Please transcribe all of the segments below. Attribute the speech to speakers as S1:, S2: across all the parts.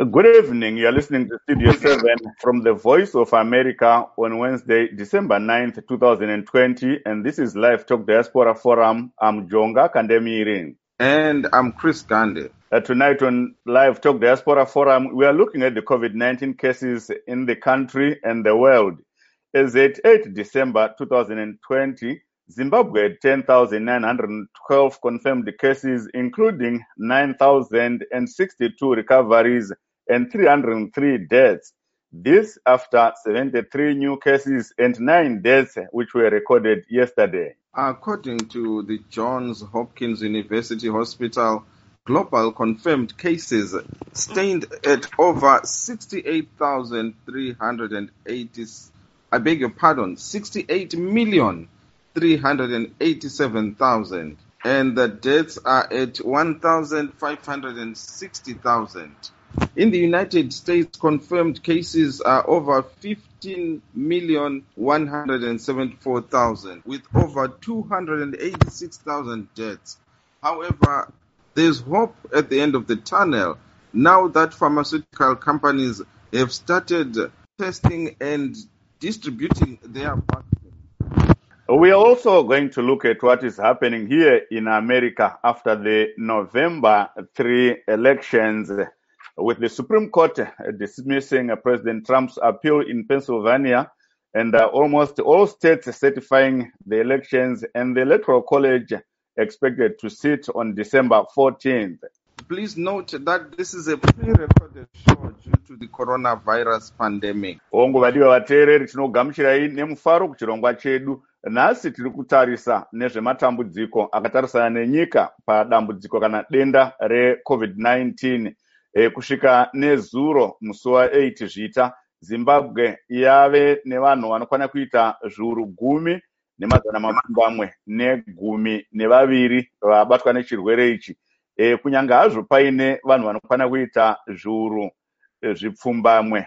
S1: Good evening. You're listening to Studio 7 from the Voice of America on Wednesday, December 9th, 2020. And this is Live Talk Diaspora Forum. I'm Jonga Kandemiri.
S2: And I'm Chris Gandhi.
S1: Tonight on Live Talk Diaspora Forum, we are looking at the COVID-19 cases in the country and the world. As at 8 December 2020, Zimbabwe had 10,912 confirmed cases, including 9,062 recoveries and 303 deaths. This after 73 new cases and 9 deaths, which were recorded yesterday.
S2: According to the Johns Hopkins University Hospital, global confirmed cases stand at over 68,387,000, and the deaths are at 1,560,000. In the United States, confirmed cases are over 15,174,000, with over 286,000 deaths. However, there's hope at the end of the tunnel now that pharmaceutical companies have started testing and distributing their vaccines.
S1: We are also going to look at what is happening here in America after the November 3 elections, with the Supreme Court dismissing President Trump's appeal in Pennsylvania and almost all states certifying the elections, and the Electoral College expected to sit on December 14th.
S2: Please note that this is a pre-recorded show due to the coronavirus pandemic.
S1: Vadiwa vateereri tinogamuchirai nemufaro kuchirongwa chedu. Nhasi tiri kutarisa nezvematambudziko akatarisana nenyika padambudziko kana denda reCovid-19. Kusvika nezuro musi wa8 zvita, Zimbabwe yave nevanhu vanokwana kuita zviuru 10,212 vabatwa nechirwere ichi. Kunyanga hazvo paine vanhu vanokwana kuita zviuru zvipfumbamwe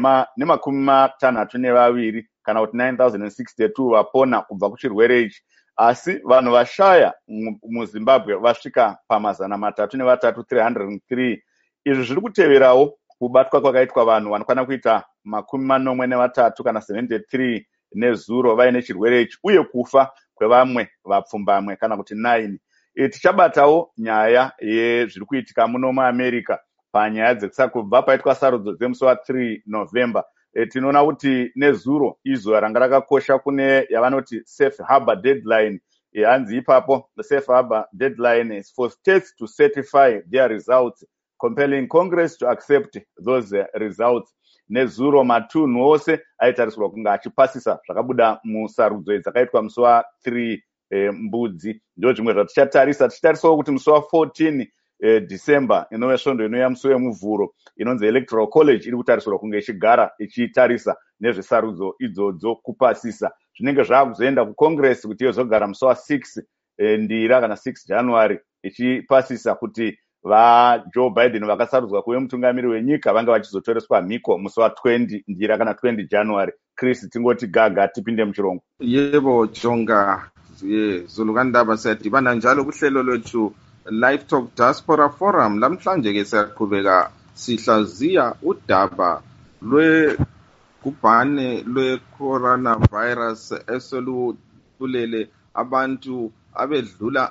S1: nema62 kana kuti 9,062 vapona kubva kuchirwere ichi, asi vanhu vashaya muZimbabwe vasvika pa303 303. Izvi zviri kuteverawo kubatwa kwakaitwa vanhu vanokwana kuita 83 kana 73 nezuro vaine chirwere ichi, uye kufa kwevamwe vapfumbamwe kana kuti 9. Tichabatawo nyaya yezviri kuitika muno muAmerica panyaya kubva paitwa sarudzo dzemusi wa3 November. Tinoona kuti nezuro izuva ranga rakakosha kune yavanoti safe harbor deadline. Hanzi ipapo the safe harbor deadline is for states to certify their results, compelling Congress to accept those results. Nezuro matunhu ose aitariswa kunga achipasisa zvakabuda musarudzo dzakaitwa musi wa3 mbudzi. Ndo zvimwe zvatichatarisawo kuti musi wa14 December inove svondo inouya musi wemuvhuro inonzi Electoral College iri kutarisirwa kunge ichigara ichitarisa nezvesarudzo idzodzo kupasisa. Zvinenge zvakuzoenda kuCongress kuti yozogara musi wa6 ndira kana 6 January ichipasisa kuti Joe Biden vakasarudzwa kuve mutungamiri wenyika vanga vachizotoreswa mhiko musi wa20 ndira kana 20 January. Chris, tingoti gaga tipinde muchirongo.
S2: Yebo Jonga, Zulukandaba siyadibana njalo kuhlelo lwethu Live Talk Diaspora Forum. Lamhlanje ke siyaqhubeka sihlaziya udaba lwegubhane lwe-coronavirus esolubulele abantu abedlula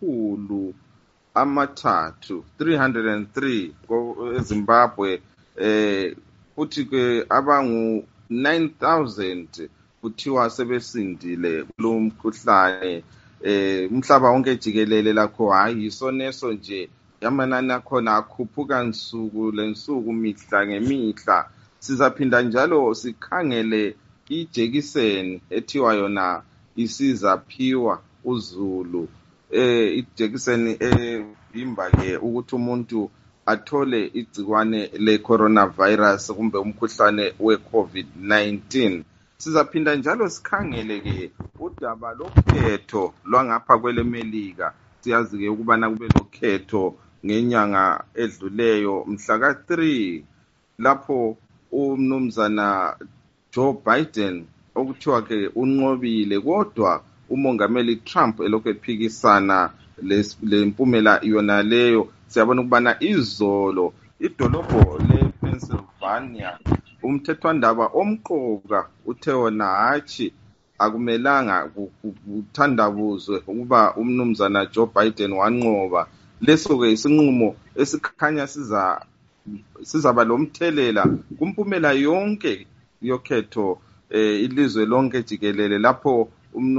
S2: 303 eZimbabwe, futhi ke abangu 9,000 kuthiwa sebesindile kulo mkhuhlane. Umhlaba wonke jikelele lakho hayi isoneso nje, amanani akhona akhuphuka nsuku lensuku mihla ngemihla. Sizaphinda njalo sikhangele ijekiseni ethiwa yona isizaphiwa uZulu, ijekiseni evimba ke ukuthi umuntu athole igciwane le-coronavirus kumbe umkhuhlane we-COVID-19. Sizaphinda njalo sikhangele ke udaba lokhetho lwangapha kwelemelika. Siyazi ke ukubana kube lokhetho ngenyanga edluleyo mhla ka3 lapho umnumzana Joe Biden okuthiwa ke unqobile, kodwa umongameli Trump elokhu ephikisana le mpumela yona leyo. Siyabona ukubana izolo idolobho lePennsylvania umthethwandaba omqoka uthe wona hatshi akumelanga kuthandabuzwe ukuba umnumzana Joe Biden wanqoba. Leso-ke isinqumo esikhanya sizaba lomthelela kumpumela yonke yokhetho ilizwe lonke jikelele lapho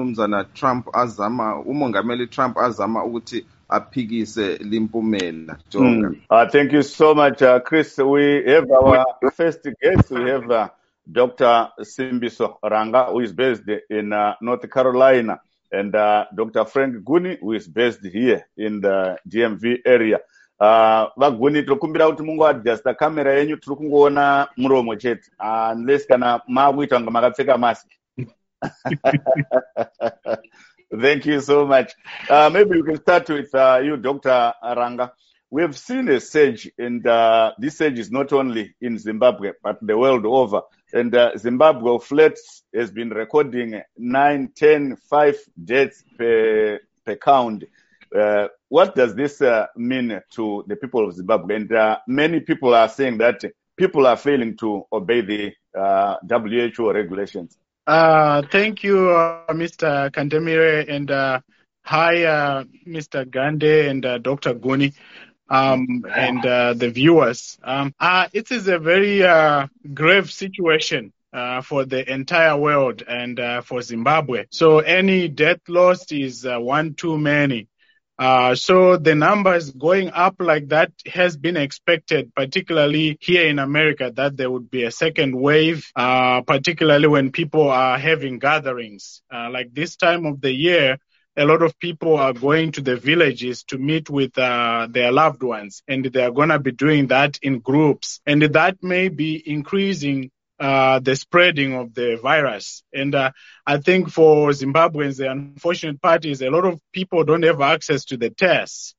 S2: umongameli Trump azama ukuthi aphikise limpumela. Jonga.
S1: Thank you so much, Chris. We have our first guest. We have Dr. Simbiso Ranga, who is based in North Carolina, and Dr. Frank Guni, who is based here in the DMV area. Vaguni tikumbira kuti mungu adjusta kamera yenyu tiri kungoona muromo chete unless kana makuita kunge makapfeka mask. Thank you so much. Maybe we can start with you, Dr. Ranga. We have seen a surge, and this surge is not only in Zimbabwe, but the world over. And Zimbabwe of late has been recording 9, 10, 5 deaths per count. What does this mean to the people of Zimbabwe? And many people are saying that people are failing to obey the WHO regulations.
S3: Thank you, Mr. Kandemire, and hi, Mr. Gande and Dr. Guni, and the viewers. It is a very grave situation for the entire world and for Zimbabwe. So any death loss is one too many. So the numbers going up like that has been expected, particularly here in America, that there would be a second wave, particularly when people are having gatherings. Like this time of the year, a lot of people are going to the villages to meet with their loved ones, and they are going to be doing that in groups. And that may be increasing the spreading of the virus. And I think for Zimbabweans, the unfortunate part is a lot of people don't have access to the tests.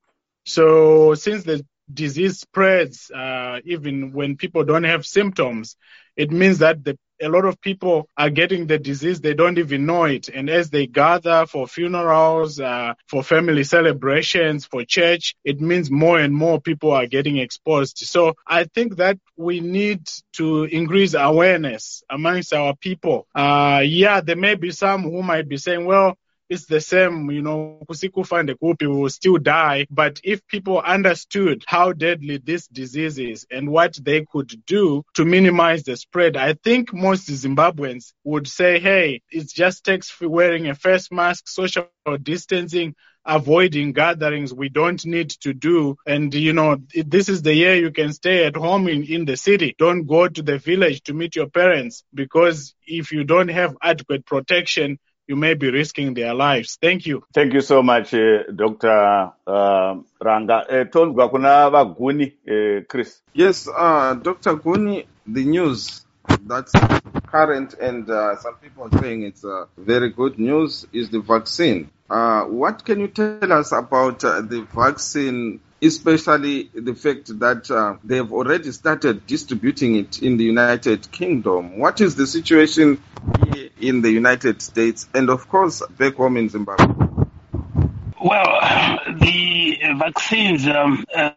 S3: So since the disease spreads, even when people don't have symptoms, it means that a lot of people are getting the disease, they don't even know it. And as they gather for funerals, for family celebrations, for church, it means more and more people are getting exposed. So I think that we need to increase awareness amongst our people. There may be some who might be saying, well, it's the same, Kusikufa and the Kupi will still die. But if people understood how deadly this disease is and what they could do to minimize the spread, I think most Zimbabweans would say, hey, it just takes wearing a face mask, social distancing, avoiding gatherings we don't need to do. And, this is the year you can stay at home in the city. Don't go to the village to meet your parents, because if you don't have adequate protection, you may be risking their lives. Thank you.
S1: Thank you so much, Dr. Ranga. Tonzwa kuna Vaguni, Chris.
S2: Yes, Dr. Guni, the news that's current and some people are saying it's very good news is the vaccine. What can you tell us about the vaccine, especially the fact that they've already started distributing it in the United Kingdom? What is the situation here in the United States and, of course, back home in Zimbabwe?
S4: Well, the vaccines the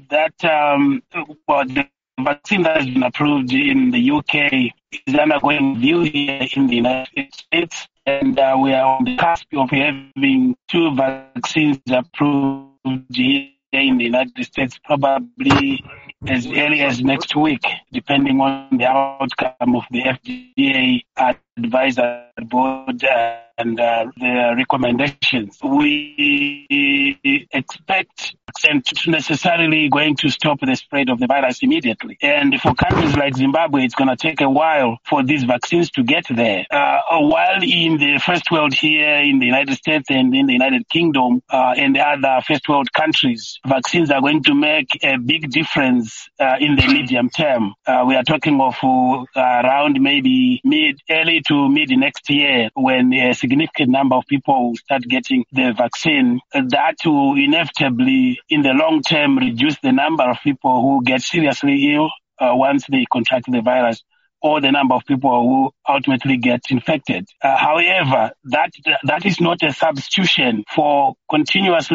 S4: vaccine that has been approved in the UK is undergoing review here in the United States, and we are on the cusp of having 2 vaccines approved here in the United States, probably as early as next week, depending on the outcome of the FDA advisory board and the recommendations. We expect it's necessarily going to stop the spread of the virus immediately. And for countries like Zimbabwe, it's going to take a while for these vaccines to get there. While in the first world here in the United States and in the United Kingdom and other first world countries, vaccines are going to make a big difference in the medium term. We are talking of around maybe early to mid next year, when a significant number of people will start getting the vaccine. That will inevitably, in the long term, reduce the number of people who get seriously ill once they contract the virus, or the number of people who ultimately get infected. However, that is not a substitution for continuously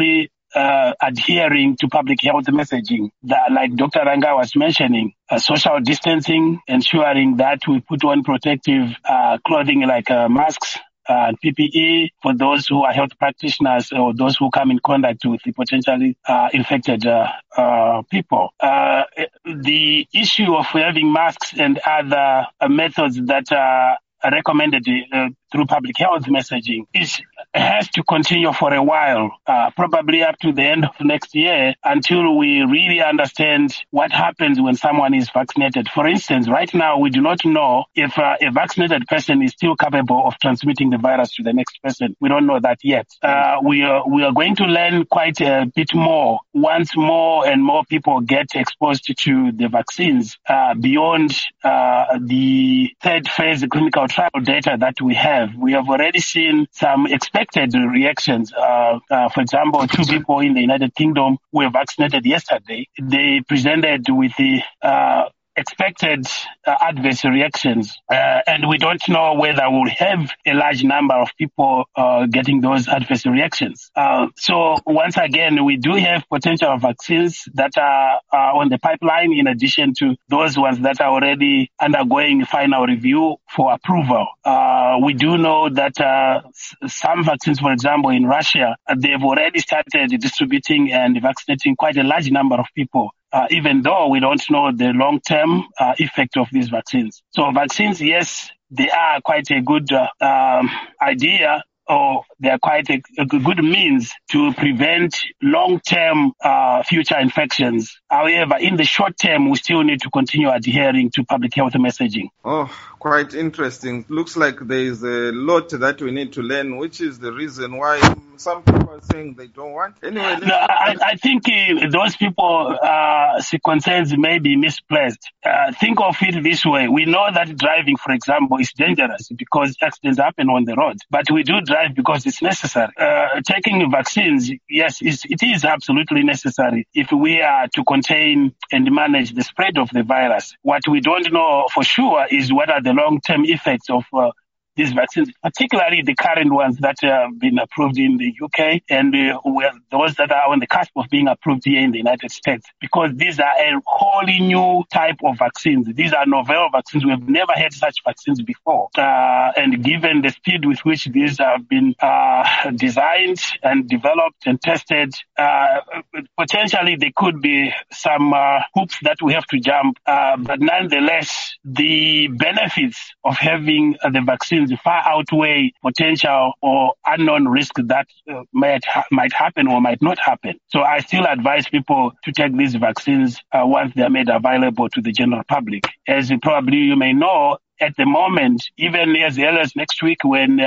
S4: adhering to public health messaging, that, like Dr. Ranga was mentioning, social distancing, ensuring that we put on protective clothing like masks, PPE for those who are health practitioners or those who come in contact with the potentially infected people. The issue of having masks and other methods that are recommended through public health messaging has to continue for a while, probably up to the end of next year, until we really understand what happens when someone is vaccinated. For instance, right now we do not know if a vaccinated person is still capable of transmitting the virus to the next person. We don't know that yet. We are going to learn quite a bit more once more and more people get exposed to the vaccines beyond the third phase clinical trial data that we have. We have already seen some expected reactions. For example, 2 people in the United Kingdom were vaccinated yesterday. They presented with the expected adverse reactions, and we don't know whether we'll have a large number of people getting those adverse reactions. So once again, we do have potential vaccines that are on the pipeline, in addition to those ones that are already undergoing final review for approval. We do know that some vaccines, for example, in Russia, they've already started distributing and vaccinating quite a large number of people. Even though we don't know the long-term effect of these vaccines. So vaccines, yes, they are quite a good idea, or they are quite a good means to prevent long-term future infections. However, in the short term, we still need to continue adhering to public health messaging.
S2: Oh, quite interesting. Looks like there is a lot that we need to learn, which is the reason why some people are saying they don't want. Anyway,
S4: no, I think those people concerns may be misplaced. Think of it this way. We know that driving, for example, is dangerous because accidents happen on the road. But we do drive because it's necessary. Taking vaccines, yes, it is absolutely necessary if we are to contain and manage the spread of the virus. What we don't know for sure is what are the long-term effects of these vaccines, particularly the current ones that have been approved in the UK and those that are on the cusp of being approved here in the United States, because these are a wholly new type of vaccines. These are novel vaccines. We have never had such vaccines before. And given the speed with which these have been designed and developed and tested, potentially there could be some hoops that we have to jump. But nonetheless, the benefits of having the vaccines far outweigh potential or unknown risk that might happen or might not happen. So I still advise people to take these vaccines once they are made available to the general public. As probably you may know, at the moment, even as early as next week when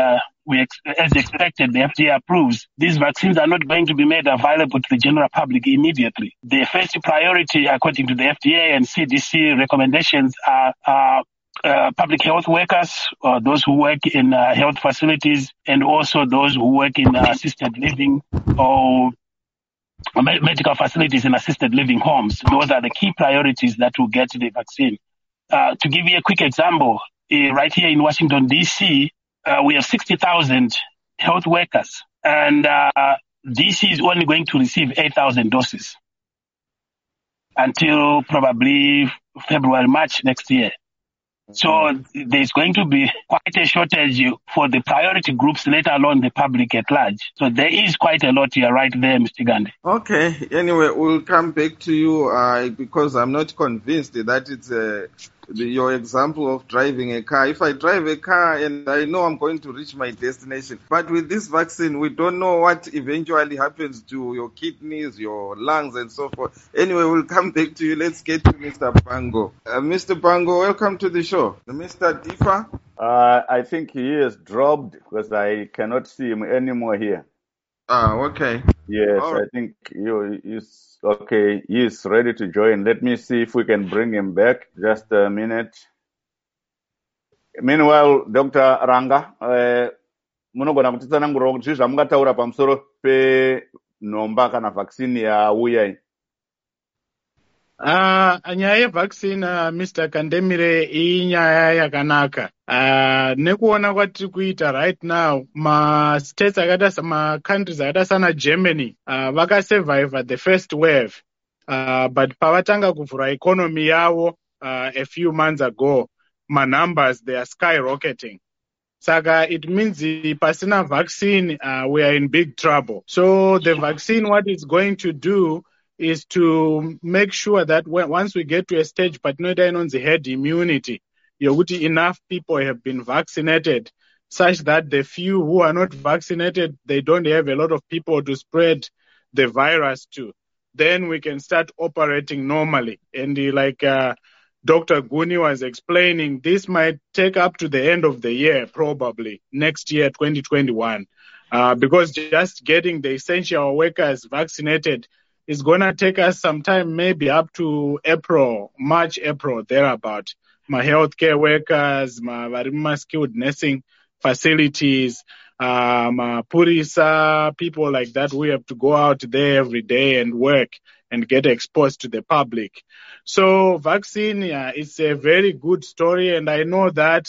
S4: as expected, the FDA approves, these vaccines are not going to be made available to the general public immediately. The first priority, according to the FDA and CDC recommendations, are public health workers, those who work in health facilities, and also those who work in assisted living or medical facilities and assisted living homes. Those are the key priorities that will get the vaccine. To give you a quick example, right here in Washington, D.C., we have 60,000 health workers, and D.C. is only going to receive 8,000 doses until probably February, March next year. So there's going to be quite a shortage for the priority groups, let alone the public at large. So there is quite a lot here right there, Mr. Gandhi.
S2: Okay. Anyway, we'll come back to you because I'm not convinced that it's your example of driving a car. If I drive a car and I know I'm going to reach my destination, but with this vaccine, we don't know what eventually happens to your kidneys, your lungs, and so forth. Anyway, we'll come back to you. Let's get to Mr. Bango. Mr. Bango, welcome to the show. Mr. Difa?
S1: I think he has dropped because I cannot see him anymore here.
S2: Okay.
S1: Yes, right. I think he's okay. He's ready to join. Let me see if we can bring him back. Just a minute. Meanwhile, Dr. Ranga, munogona kutitsanangurira kuti zvamungataura pamusoro penomba kana vaccine yauya.
S3: Nyaya yevaccine, Mr. Kandemire, inyaya yakanaka. Nekuona kwatiri kuita right now, ma-states ma-countries akada sana Germany, vakasurvive the first wave. But pavatanga kuvhura economy yavo a few months ago, numbers, they are skyrocketing. Saka, it means the pasina vaccine, we are in big trouble. So the vaccine, what it's going to do is to make sure that once we get to a stage, but not on the herd immunity, enough people have been vaccinated such that the few who are not vaccinated, they don't have a lot of people to spread the virus to. Then we can start operating normally. And Dr. Guni was explaining, this might take up to the end of the year, probably next year, 2021, because just getting the essential workers vaccinated is going to take us some time, maybe up to March, April, thereabout. My healthcare workers, my skilled nursing facilities, my Purisa, people like that, we have to go out there every day and work and get exposed to the public. So vaccine, it's a very good story, and I know that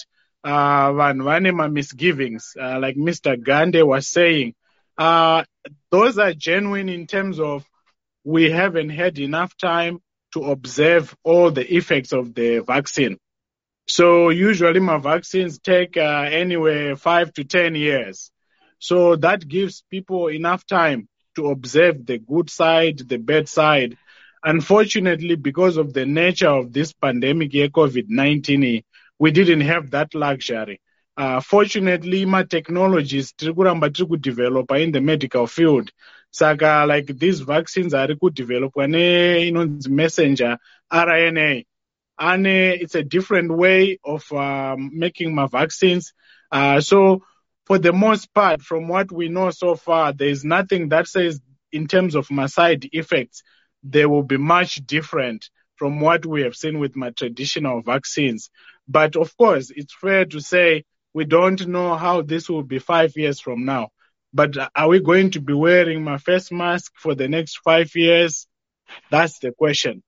S3: one misgivings, like Mr. Gande was saying, those are genuine in terms of we haven't had enough time to observe all the effects of the vaccine. So usually my vaccines take anywhere 5 to 10 years. So that gives people enough time to observe the good side, the bad side. Unfortunately, because of the nature of this pandemic, COVID-19, we didn't have that luxury. Fortunately, my technologies develop in the medical field. Saka, like these vaccines are developed when the messenger RNA. And it's a different way of making my vaccines. So for the most part, from what we know so far, there is nothing that says in terms of my side effects, they will be much different from what we have seen with my traditional vaccines. But of course, it's fair to say we don't know how this will be 5 years from now. But are we going to be wearing my face mask for the next 5 years? That's the question.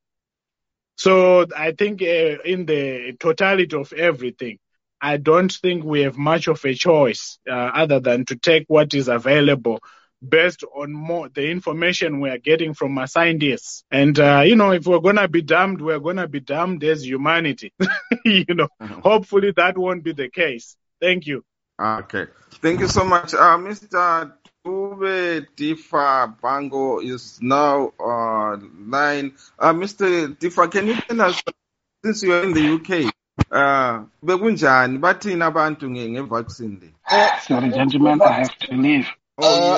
S3: So I think in the totality of everything, I don't think we have much of a choice other than to take what is available based on the information we are getting from our scientists. And, if we're going to be damned, we're going to be damned as humanity. Hopefully that won't be the case. Thank you.
S2: Okay. Thank you so much. Mr. Dube Difa Bango is now online. Mr. Difa, can you tell us, since you are in the UK, bekunjani bathini abantu ngevaccine?
S4: Sorry, gentlemen, I have to leave.
S2: Yeah,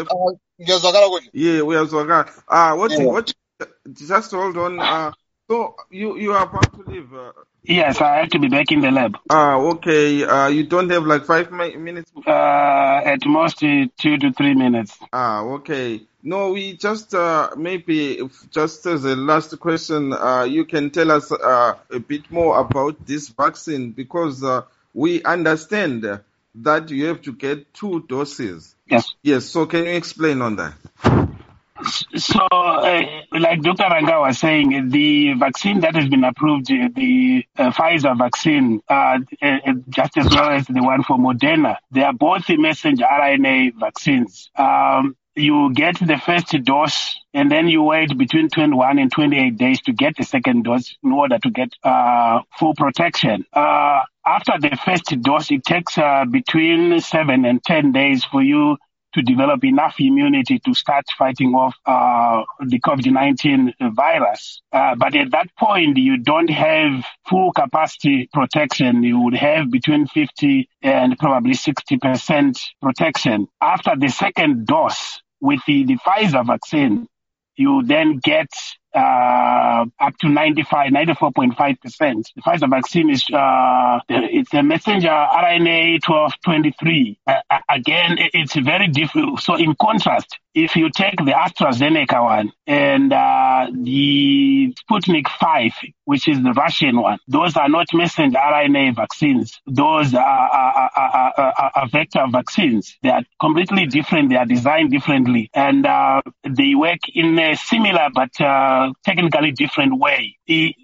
S2: uyazwakala. What? Just hold on. So you are about to leave?
S4: Yes, I have to be back in the lab.
S2: Okay. You don't have like 5 minutes?
S4: At most 2 to 3 minutes.
S2: Okay. No, we just maybe just as a last question, you can tell us a bit more about this vaccine, because we understand that you have to get 2 doses.
S4: Yes.
S2: Yes. So can you explain on that?
S4: So, like Dr. Ranga was saying, the vaccine that has been approved, the Pfizer vaccine, just as well as the one for Moderna, they are both the messenger RNA vaccines. You get the first dose, and then you wait between 21 and 28 days to get the second dose in order to get full protection. After the first dose, it takes between 7 and 10 days for you to develop enough immunity to start fighting off the COVID-19 virus. But at that point, you don't have full capacity protection. You would have between 50 and probably 60% protection. After the second dose with the Pfizer vaccine, you then get up to 94.5%. The Pfizer vaccine is it's a messenger RNA 1223. Again, it's very different. So in contrast, if you take the AstraZeneca one and the Sputnik 5, which is the Russian one, those are not messenger RNA vaccines. Those are vector vaccines. They are completely different. They are designed differently, and they work in a similar but technically different way.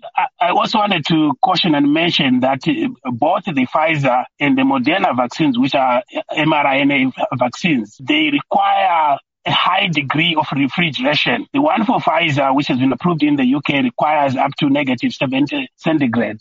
S4: I also wanted to caution and mention that both the Pfizer and the Moderna vaccines, which are mRNA vaccines, they require a high degree of refrigeration. The one for Pfizer, which has been approved in the UK, requires up to -70 centigrade.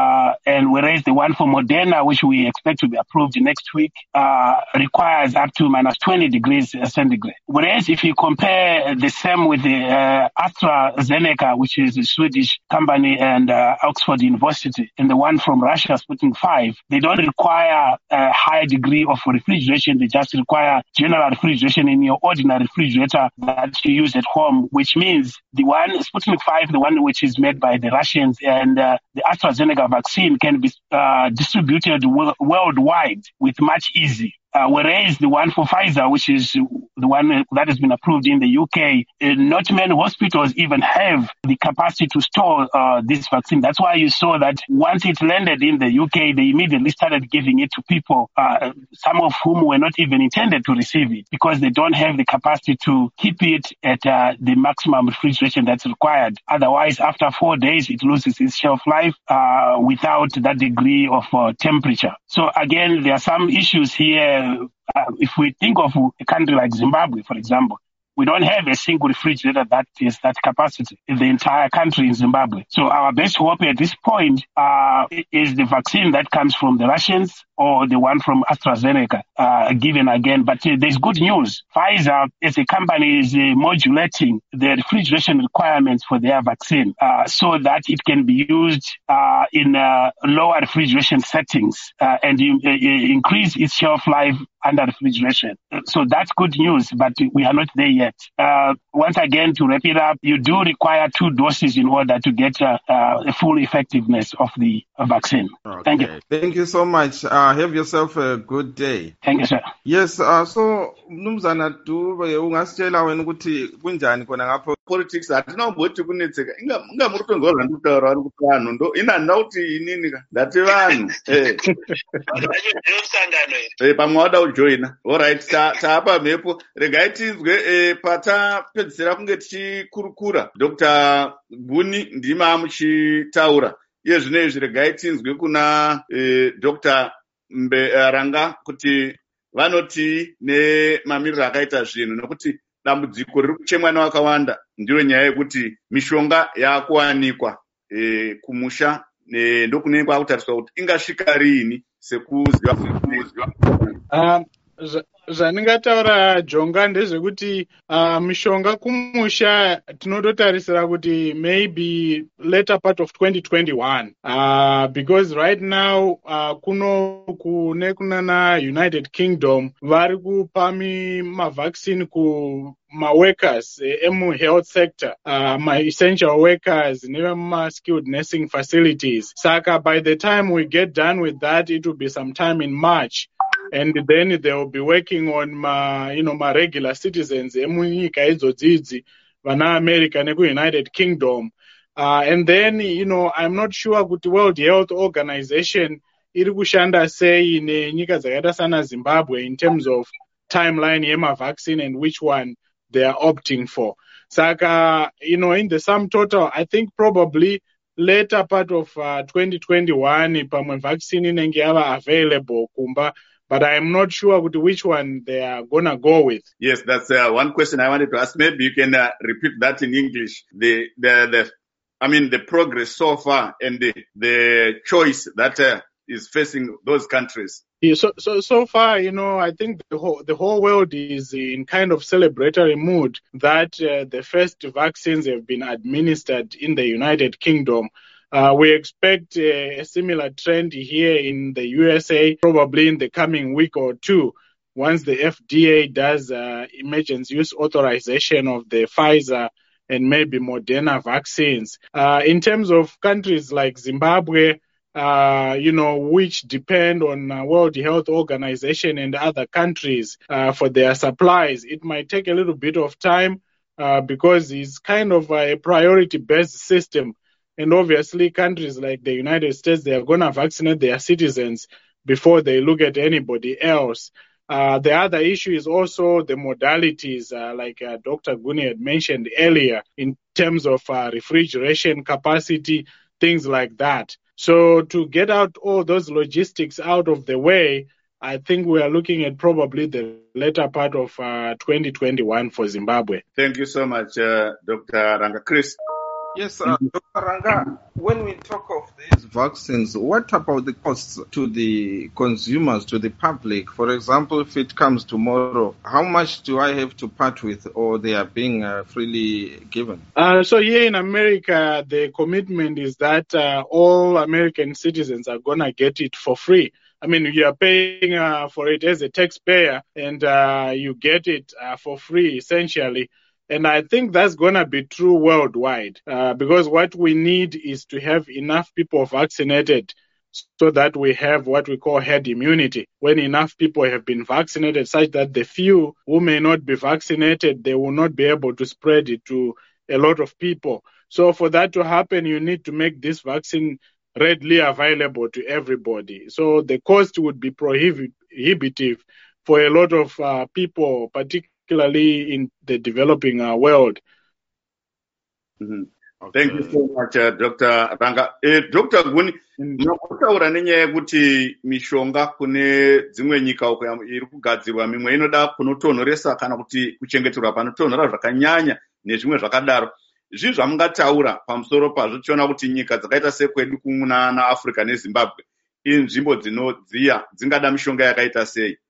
S4: And whereas the one for Moderna, which we expect to be approved next week, requires up to -20 degrees centigrade. Whereas if you compare the same with the AstraZeneca, which is a Swedish company, and Oxford University, and the one from Russia, Sputnik 5, they don't require a high degree of refrigeration. They just require general refrigeration in your ordinary refrigerator that you use at home, which means the one Sputnik 5, the one which is made by the Russians, and the AstraZeneca vaccine can be distributed worldwide with much ease. Whereas the one for Pfizer, which is the one that has been approved in the UK, not many hospitals even have the capacity to store this vaccine. That's why you saw that once it landed in the UK, they immediately started giving it to people, some of whom were not even intended to receive it, because they don't have the capacity to keep it at the maximum refrigeration that's required. Otherwise, after 4 days, it loses its shelf life without that degree of temperature. So again, there are some issues here. If we think of a country like Zimbabwe, for example, we don't have a single refrigerator that is that capacity in the entire country in Zimbabwe. So our best hope at this point is the vaccine that comes from the Russians or the one from AstraZeneca, given again. But there's good news. Pfizer, as a company, is modulating the refrigeration requirements for their vaccine so that it can be used in lower refrigeration settings and increase its shelf life under refrigeration. So that's good news, but we are not there yet. Once again, to wrap it up, you do require 2 doses in order to get a full effectiveness of the vaccine.
S2: Okay.
S4: Thank you.
S2: Thank you so much. Have yourself a good day.
S4: Thank you, sir.
S2: Yes, so Mnumzana Dube ungasitshela wena ukuthi kunjani khona ngapho
S1: politics hatina kumboti kunetseka inga muri kutongorwa ndikutaura vari kuti vanhu ndo ina ndauti inini ka ndati vanhu pamwe wada kujoina allright taapa mhepo regai tinzwe patapedzisira kunge tichikurukura Dr. Guni ndima muchitaura iye zvino izvi regai tinzwe kuna Dr. Ranga kuti vanoti nemamiriro akaita zvinhu nokuti dambudziko riri kuchemwa nevakawanda ndiyo nyaya yekuti mishonga yakuwanikwa kumusha ndokunenge kwakutariswa kuti ingasvika riini sekuziva.
S3: Zvandingataura Jonga ndezvekuti mishonga kumusha tinototarisira kuti maybe later part of 2021 because right now kune kunana United Kingdom vari kupa mavaccine ma-workers emu-health sector, ma-essential workers nevema-skilled nursing facilities. Saka by the time we get done with that, it will be sometime in March. And then they will be working on my regular citizens emunyika idzodzidzi vana America neku United Kingdom. And then I'm not sure kuti World Health Organization iri kushanda sei nenyika dzakaita sana Zimbabwe in terms of timeline yema vaccine and which one they are opting for. Saka in the sum total, I think probably later part of 2021 pamwe vaccine inenge yava available kumba. But I'm not sure which one they are going to go with.
S1: Yes, that's one question I wanted to ask. Maybe you can repeat that in English. The progress so far and the choice that is facing those countries.
S3: Yeah, so far, I think the whole world is in kind of celebratory mood that the first vaccines have been administered in the United Kingdom. We expect a similar trend here in the USA, probably in the coming week or two, once the FDA does emergency use authorization of the Pfizer and maybe Moderna vaccines. In terms of countries like Zimbabwe, which depend on World Health Organization and other countries for their supplies, it might take a little bit of time because it's kind of a priority-based system. And obviously, countries like the United States, they are going to vaccinate their citizens before they look at anybody else. The other issue is also the modalities, like Dr. Guni had mentioned earlier, in terms of refrigeration capacity, things like that. So to get out all those logistics out of the way, I think we are looking at probably the later part of 2021 for Zimbabwe.
S1: Thank you so much, Dr. Ranga. Chris?
S2: Yes, Dr. Ranga, when we talk of these vaccines, what about the costs to the consumers, to the public? For example, if it comes tomorrow, how much do I have to part with, or they are being freely given?
S3: So here in America, the commitment is that all American citizens are going to get it for free. I mean, you are paying for it as a taxpayer, and you get it for free, essentially. And I think that's going to be true worldwide, because what we need is to have enough people vaccinated so that we have what we call herd immunity. When enough people have been vaccinated, such that the few who may not be vaccinated, they will not be able to spread it to a lot of people. So for that to happen, you need to make this vaccine readily available to everybody. So the cost would be prohibitive for a lot of people, particularly in the developing world.
S1: Mm-hmm. Okay. Thank you so much, Dr. Ranga. Dr. Guni, munokutaura nenyaya yekuti mishonga kune dzimwe nyika uko iri kugadzirwa, mimwe inoda kunotonhoresa kana kuti kuchengeterwa panotonhora zvakanyanya nezvimwe zvakadaro. Zvii zvamungataura pamusoro pazvo tichiona kuti nyika dzakaita sekwedu kuna Africa neZimbabwe inzvimbo dzinodziya dzingada mishonga yakaita sei?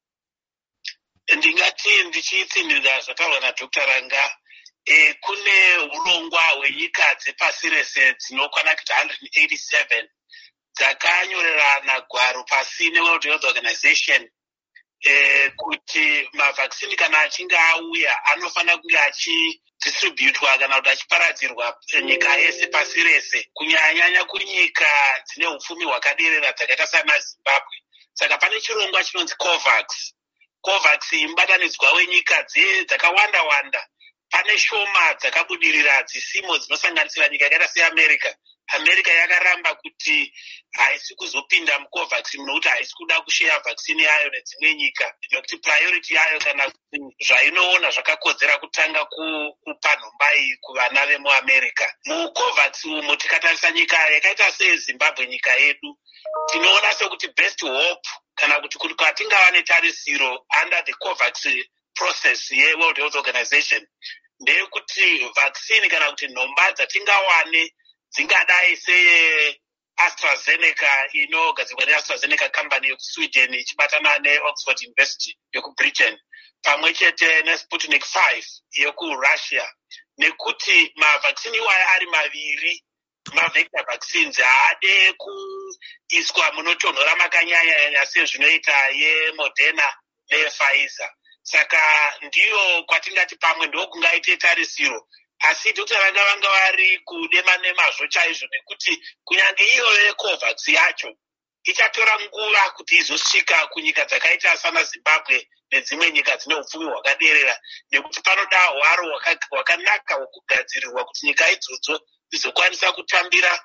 S4: Ndingati ndichitsindirira zvataurwa naDr. Ranga, kune urongwa hwenyika dzepasi rese dzinokwana kuti 187 dzakanyorerana gwaro pasi neWorld Health Organization kuti mavhaksini kana achinge auya anofanira kunge achidistributwa kana kuti achiparadzirwa nyika yese pasi rese, kunyanya kunyika dzine upfumi hwakaderera dzakaita sana Zimbabwe. Saka pane chirongwa chinonzi COVAX, mubatanidzwa wenyika dzakawanda wanda. Pane shoma dzakabudirira dzisimo dzinosanganisira nyika yakaita seAmerica. America yakaramba kuti haisi kuzopinda muCOVAX nokuti haisi kuda kusheya vaccine yayo nedzimwe nyika, nokuti priority yayo kana zvainoona zvakakodzera kutanga kupa nhomba iyi kuvana vemuAmerica. MuCOVAX umu tikatarisa nyika yakaita seZimbabwe, nyika yedu, tinoona sekuti best hope kana kuti kwatingava netarisiro under the COVAX process yeWorld Health Organization ndeyekuti vaccine kana kuti nhomba dzatingawane dzingadai seAstraZeneca inogadzirwa neAstraZeneca company yekuSweden ichibatana neOxford University yekuBritain, pamwe chete neSputnik 5 yekuRussia, nekuti mavaccine iwaya ari maviri mavector vaccines haade kuiswa munotonhora makanyanya sezvinoita yeModerna nePfizer. Saka ndiyo kwatingati pamwe ndokungaite tarisiro, asi Dr. Ranga vanga vari kudema-nemazvo chaizvo, nekuti kunyange iyoyo yeCOVAX yacho ichatora nguva kuti izosvika kunyika dzakaita sana Zimbabwe nedzimwe nyika dzine upfumi hwakaderera, nekuti panoda hwaro hwakanaka hwekugadzirirwa kuti nyika idzodzo dzizokwanisa kutambira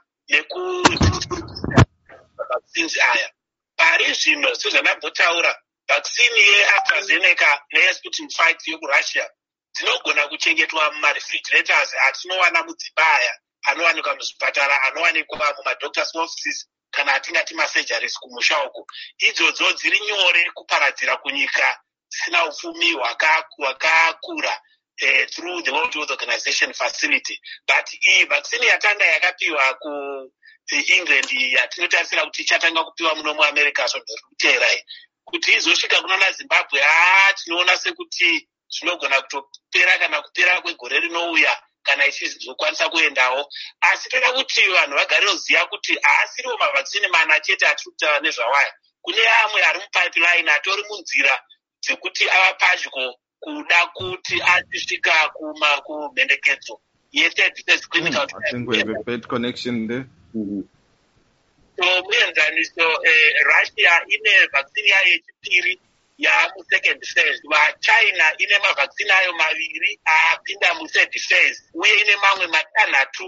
S4: nekuvaccinzi aya. Pari zvino sezvanambotaura, vaccine yeAstraZeneca neyeSputnik 5 yokuRussia dzinogona kuchengetwa mumarefrigerators atinowana mudzimba aya anowanikwa muzvipatara, anowanikwa mumadoctors offices kana atingati masurgeries kumusha uko. Idzodzo dziri nyore kuparadzira kunyika dzisina upfumi hwakakura through the World Health Organization facility. But iyi vaccine yatanga yakapiwa kuEngland yatinotarisira kuti ichatanga kupiwa muno muAmerica zvondoruterai kuti izosvika kunana Zimbabwe, tinoona sekuti zvinogona kutopera kana kupera kwegore rinouya kana ichizokwanisa kuendawo. Asi toda kuti vanhu vagare kuziva kuti haasiriwo mavaccine mana chete atiri kutaura nezvawaya. Kune amwe ari mupipeline atori munzira dzekuti ava padyo kuda kuti achisvika kumhendekedzo yethird phase clinical trial.
S2: I think we have a bad connection there.
S4: So muenzaniso Russia ine vaccine yayo yechipiri yamusecond phase, vaChina ine mavaccine ayo maviri apinda muthird phase, uye ine mamwe matanhatu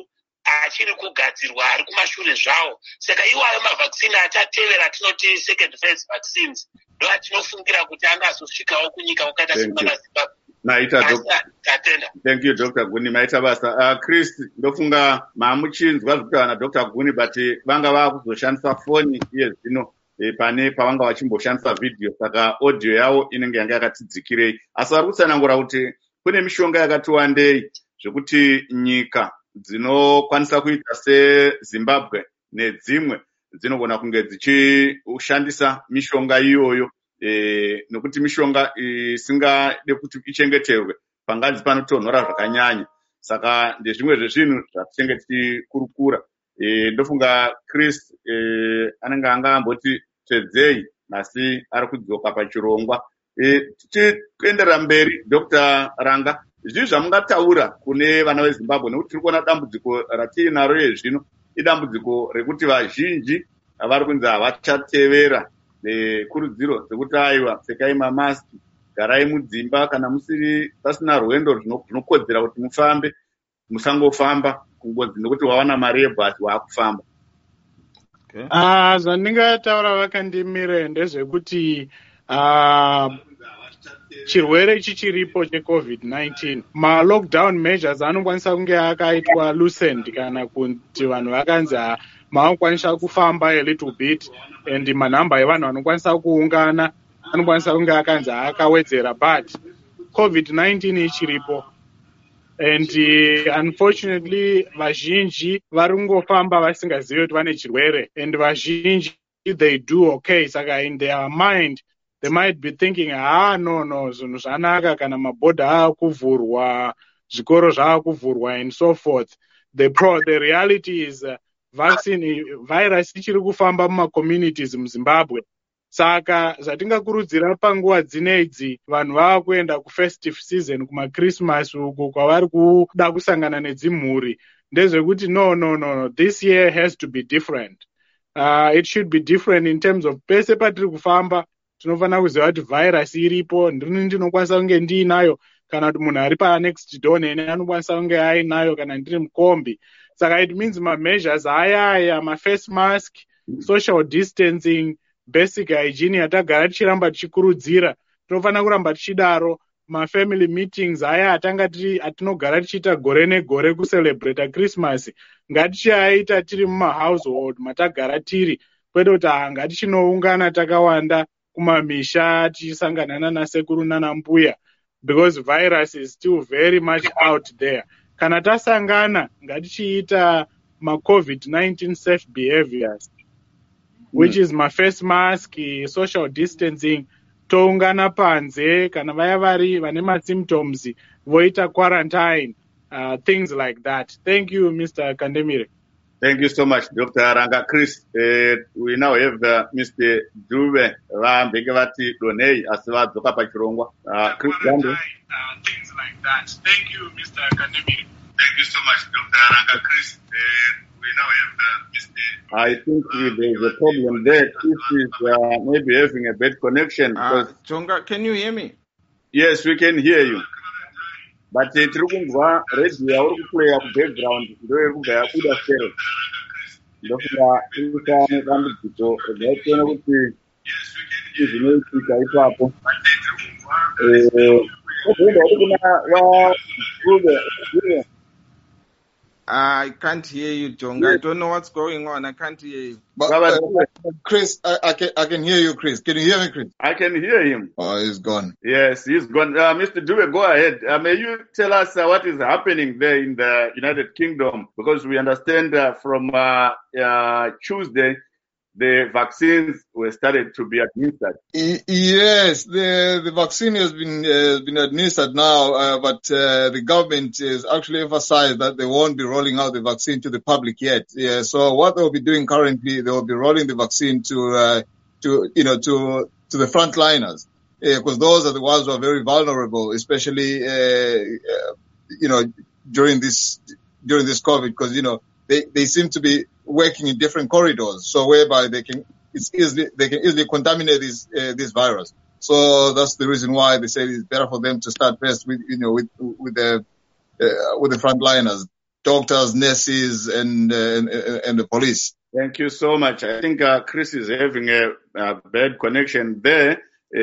S5: achiri kugadzirwa ari kumashure zvawo. Saka iwayo mavhaccine achatevera tinoti second phase vaccines ndo atinofungira kuti angazosvikawo kunyika kwakaita semana Zimbabwe.
S1: Thank you, Dr. Guni. Maita basa. Chris, ndofunga mamuchinzwa zvitaura naDr. Guni, but vanga vakuzoshandisa foni iye zvino pane pavanga vachimboshandisa video, saka audio yavo inenge yanga yakatidzikirei. Asi vari kutsanangura kuti kune mishonga yakati wandei zvekuti nyika dzinokwanisa kuita seZimbabwe nedzimwe dzinogona kunge dzichishandisa mishonga iyoyo. Nokuti mishonga isingade kuti ichengeterwe pangadzi panotonhora zvakanyanya. Saka ndezvimwe zvezvinhu zvatinenge tichikurukura. Ndofunga Chris anenge angamboti tedzei asi ari kudzoka pachirongwa. Tichienderera mberi, Dr. Ranga, zvii zvamungataura kune vana veZimbabwe, nekuti tiri kuona dambudziko ratiinaro yezvino idambudziko rekuti vazhinji vari kunzi havachatevera kurudziro dzekuti aiwa pfekai mamaski, garai mudzimba, kana musiri pasina rwendo zvinokodzera kuti mufambe musangofamba kungodzi nekuti wawana mari yebhasi waakufamba.
S3: Zvandingataura vakandimire ndezvekuti chirwere chichiripo cheCovid-19, ma-lockdown measures anokwanisa kunge akaitwa loosened kana kuti vanhu vakanzi maakwanisa kufamba a little bit, and manhamba evanhu vanokwanisa kuungana anokwanisa kunge akanzi akawedzera, but COVID-19 ichiripo. And unfortunately vazhinji vari kungofamba vasingazivi kuti vane chirwere, and vazhinji they do okay. Saka in their mind they might be thinking no zvinhu zvanaka kana mabhodha aakuvhurwa, zvikoro zvaakuvhurwa and so forth. The reality is vaccine virus ichiri kufamba mumacommunities muZimbabwe. Saka zvatingakurudzira panguva dzinedzi vanhu vava kuenda kufestive season, kumaChristmas uko kwavari kuda kusangana nedzimhuri, ndezvekuti no, this year has to be different. It should be different in terms of pese patiri kufamba tinofanira kuziva kuti virus iripo, ndinokwanisa kunge ndiinayo, kana kuti munhu ari panext door nene anokwanisa kunge ainayo kana ndiri mukombi. Saka it means ma-measures aya ma-face mask, social distancing, basic hygiene yatagara tichiramba tichikurudzira tinofanira kuramba tichidaro. Ma-family meetings aya atinogara tichiita gore negore kucelebrata Christmas ngatichiaita tiri mumahousehold matagara tiri, kwete kuti ngatichinoungana takawanda kumamisha tichisangana nanasekuru nanambuya, because virus is still very much out there. Kana tasangana ngatichiita ma-COVID-19 safe behaviors, which is ma-face mask, social distancing, toungana panze, kana vaya vari vane ma-symptoms voita quarantine, things like that. Thank you, Mr. Kandemire.
S1: Thank you so much, Dr. Ranga. Chris, we now have Mr. Dube vambenge vati donei asi vadzoka pachirongwa. Chris Gande.
S3: Things like that. Thank you, Mr. Kandemire.
S1: Thank you so much, Dr. Ranga. Chris, we now have Mr. I think there's a problem there. Chris is maybe having a bad connection.
S2: Chonga, can you hear me?
S1: Yes, we can hear you. But tiri kunzwa radio yauri kuplaya kubackground ndoiri kubva yabuda sero. Ndofunga irikusana nedambudziko rakaitona kuti zvinoitika ipapo.
S2: I can't hear you, Jonga. I don't know what's going on. I can't hear you.
S6: But, Chris, I can hear you, Chris. Can you hear me, Chris?
S1: I can hear him.
S6: Oh, he's gone.
S1: Yes, he's gone. Mr. Dube, go ahead. May you tell us what is happening there in the United Kingdom? Because we understand from Tuesday, the vaccines were started to be administered.
S6: Yes, the vaccine has been administered now, but the government has actually emphasized that they won't be rolling out the vaccine to the public yet. Yeah, so what they'll be doing currently, they will be rolling the vaccine to the frontliners, because those are the ones who are very vulnerable, especially during this COVID, because they seem to be working in different corridors, so whereby they can easily contaminate this virus. So that's the reason why they say it's better for them to start first with the frontliners. doctors, nurses, and the police.
S1: Thank you so much. I think Chris is having a bad connection there.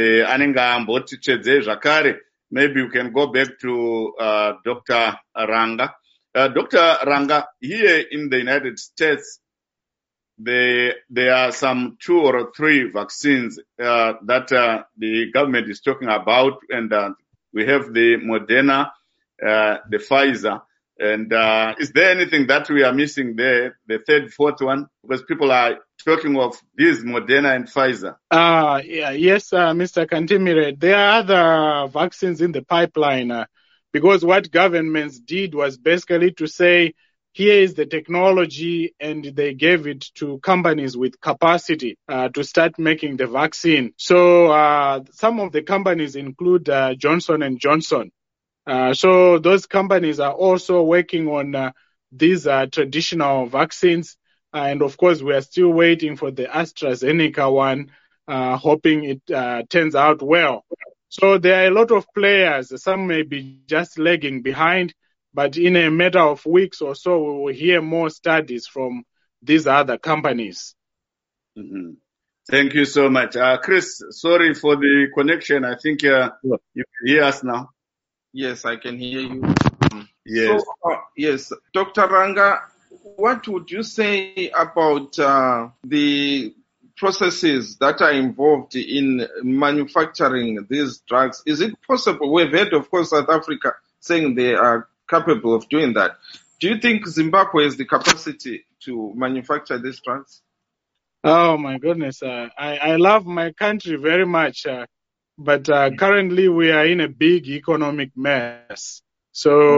S1: Maybe we can go back to Dr. Ranga. Dr. Ranga, here in the United States, there are some 2 or 3 vaccines that the government is talking about, and we have the Moderna, the Pfizer. And is there anything that we are missing there, the 3rd, 4th one? Because people are talking of these Moderna and Pfizer.
S3: Yes, Mr. Kantemire. There are other vaccines in the pipeline because what governments did was basically to say, here is the technology, and they gave it to companies with capacity to start making the vaccine. So some of the companies include Johnson & Johnson. So those companies are also working on these traditional vaccines. And of course, we are still waiting for the AstraZeneca one, hoping it turns out well. So there are a lot of players. Some may be just lagging behind, but in a matter of weeks or so, we will hear more studies from these other companies.
S1: Mm-hmm. Thank you so much. Chris, sorry for the connection. I think you can hear us now.
S2: Yes, I can hear you.
S1: Yes.
S2: So, yes, Dr. Ranga, what would you say about the processes that are involved in manufacturing these drugs? Is it possible? We've heard, of course, South Africa saying they are capable of doing that. Do you think Zimbabwe has the capacity to manufacture these drugs?
S3: Oh, my goodness. I love my country very much. But currently we are in a big economic mess. So,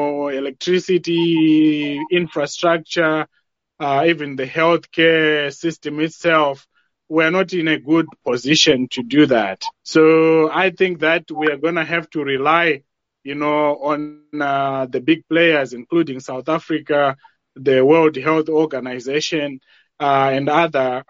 S3: electricity, infrastructure, even the healthcare system itself, we're not in a good position to do that. So I think that we are going to have to rely, on the big players, including South Africa, the World Health Organization, and other,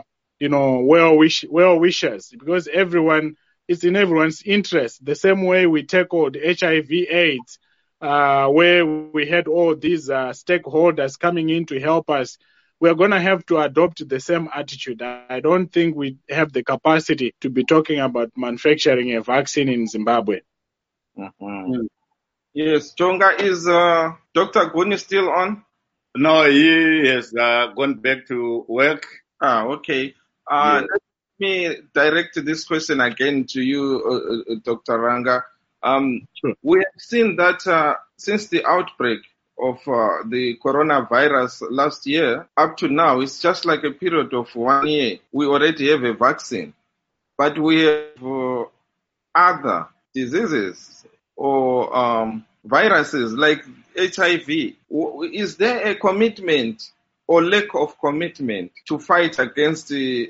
S3: well-wishers, because it's in everyone's interest. The same way we tackled HIV/AIDS, where we had all these stakeholders coming in to help us, we're going to have to adopt the same attitude. I don't think we have the capacity to be talking about manufacturing a vaccine in Zimbabwe.
S2: Mm-hmm. Yes, Chonga, is Dr. Guni still on?
S1: No, he has gone back to work.
S2: Okay. Let me direct this question again to you, Dr. Ranga.
S3: Sure.
S2: We have seen that since the outbreak of the coronavirus last year, up to now, it's just like a period of 1 year. We already have a vaccine, but we have other diseases or viruses like HIV. Is there a commitment or lack of commitment to fight against the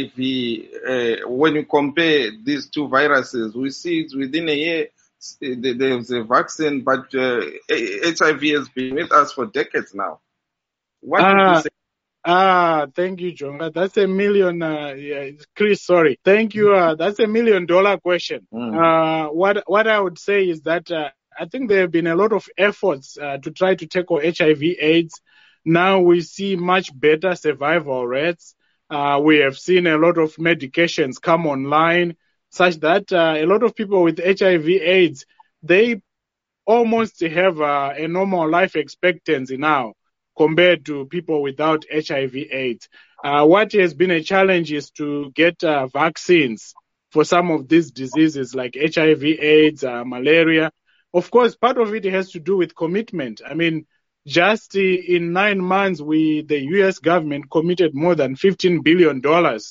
S2: HIV? When you compare these two viruses, we see it's within a year there's a vaccine, but HIV has been with us for decades now. What would you say?
S3: Thank you, Jonga. That's $1 million. Chris, sorry. Thank you. That's $1 million question. What I would say is that I think there have been a lot of efforts to try to tackle HIV/AIDS. Now we see much better survival rates. We have seen a lot of medications come online, such that a lot of people with HIV/AIDS, they almost have a normal life expectancy now compared to people without HIV/AIDS. What has been a challenge is to get vaccines for some of these diseases like HIV/AIDS, malaria. Of course, part of it has to do with commitment. I mean, just in 9 months, the U.S. government committed more than $15 billion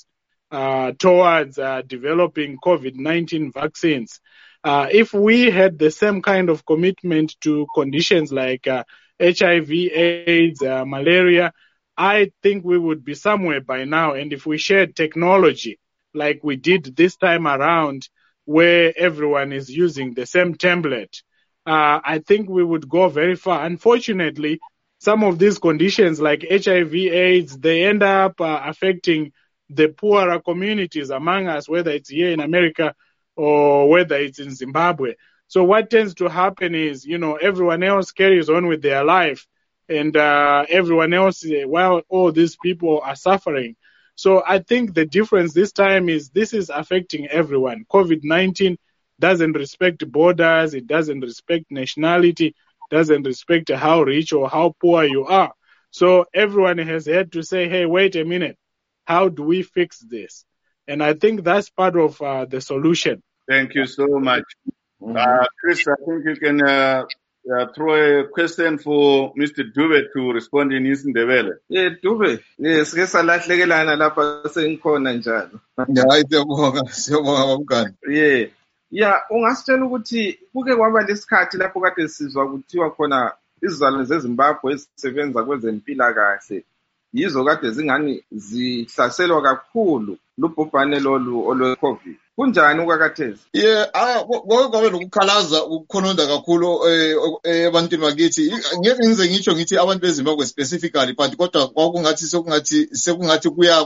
S3: towards developing COVID-19 vaccines. If we had the same kind of commitment to conditions like HIV/AIDS, malaria, I think we would be somewhere by now. And if we shared technology like we did this time around, where everyone is using the same template, I think we would go very far. Unfortunately, some of these conditions like HIV/AIDS, they end up affecting the poorer communities among us, whether it's here in America or whether it's in Zimbabwe. So what tends to happen is, everyone else carries on with their life, and everyone else, while all these people are suffering. So I think the difference this time is this is affecting everyone. COVID-19 doesn't respect borders, it doesn't respect nationality, doesn't respect how rich or how poor you are. So everyone has had to say, hey, wait a minute, how do we fix this? And I think that's part of the solution.
S1: Thank you so much. Chris, I think you can throw a question for Mr. Dube to respond in isiNdebele.
S2: Yeah, Dube. Yes, ke salahlekelana lapha sengikhona njalo.
S6: Hayi siyabonga babukani.
S2: Yeah. Yeah, ungasitshela ukuthi kuke kwaba lesikhathi lapho kade sizwa kuthiwa khona izizalwane zeZimbabwe ezisebenza kwezempilakahle yizo kade zingani zihlaselwa kakhulu lubhubhane lolu olwe-COVID. Kunjani ukwakathesi?
S6: Yeah, kwabe lokukhalaza ukukhononda kakhulu ebantwini bakithi. Ngeke ngize ngitsho ngithi abantu beZimbabwe specifically, but kodwa kwakungathi sekungathi kuya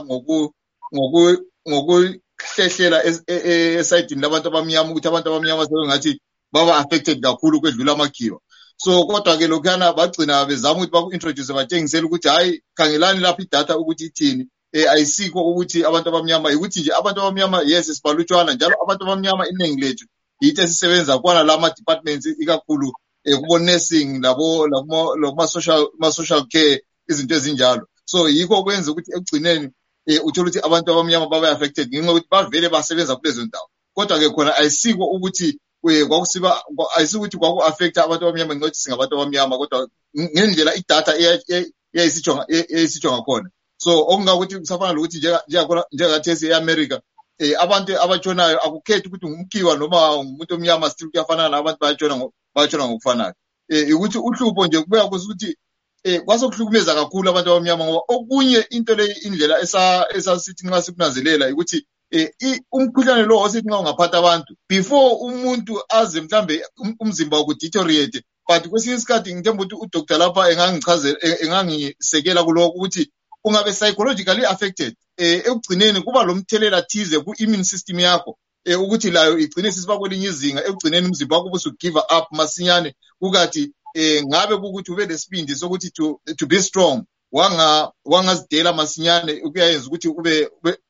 S6: ngokuhlehlela esayidini labantu abamnyama ukuthi abantu abamnyama sebengathi baba affected kakhulu kwedlula amakhiwa. So kodwa ke lokhana bagcina bezama ukuthi baku-introduce batshengisele ukuthi hayi khangelani lapha idata ukuthi ithini. Ayisikho ukuthi abantu abamnyama ukuthi nje abantu abamnyama yes sibalutshwana njalo abantu abamnyama iningi lethu yithi esisebenza kwana lama departments ikakhulu kubo nursing labo social care izinto ezinjalo. So yikho kwenza ukuthi ekugcineni uthola ukuthi abantu abamnyama babe affected ngenxa ukuthi bavele basebenza kulezo ndawo. Kodwa ke khona ayisikho ukuthi ayisukuthi kwaku affect abantu abamnyama ngokuthi singabantu abamnyama kodwa ngendlela idata eyisitsho ngakhona. So okungakuthi kusafana lokuthi njengakathesi eAmerica abantu abatshonayo akukhethi ukuthi ngumkhiwa noma umuntu omnyama still kuyafana nabantu bayatshona ngokufanayo. Ukuthi uhlupho nje kubuya ukuthi kwasokuhlukumeza kakhulu abantu abamnyama ngoba okunye into le indlela esasithi nxa sikunanzelela ukuthi umkhuhlane lo osithi nxa ungaphatha abantu before umuntu aze mhlambe umzimba wokudeteriorate, but kwesinye isikhathi ngithemba ukuthi udoctor lapha engangisekela kuloko ukuthi ungabe psychologically affected ekugcineni kuba lomthelela thize ku-immune system yakho ukuthi layo igcine sisiba kwelinye izinga ekugcineni umzimba wakho ubusugive up masinyane kukathi ngabe kukuthi ube lesibindi sokuthi to be strong wangazidela masinyane ukuyenza ukuthi ube